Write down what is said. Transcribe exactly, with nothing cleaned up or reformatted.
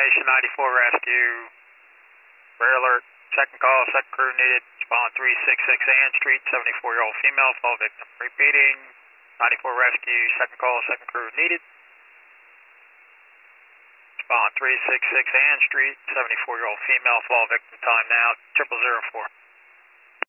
information, ninety-four rescue, rare alert, second call, second crew needed, spawn three six six Ann Street, seventy-four-year-old female, fall victim. Repeating, ninety-four rescue, second call, second crew needed. Spawn three six six Ann Street, seventy-four-year-old female, fall victim, time now, triple zero four.